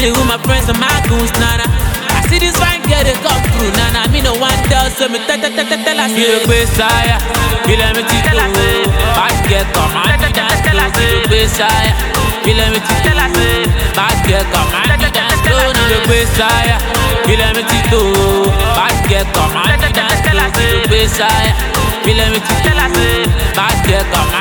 chilling with my friends and my goons, nana. I see this fine girl, they come through, nana. Me no one tell, so me tell us. You the best, you let me teach you. Bad girl, come on, dance to the best, you let me teach you. Bad girl, come on, dance to the best, you let me teach you. Bad girl, come on, dance to the best, you let me teach you. Bad girl, come on.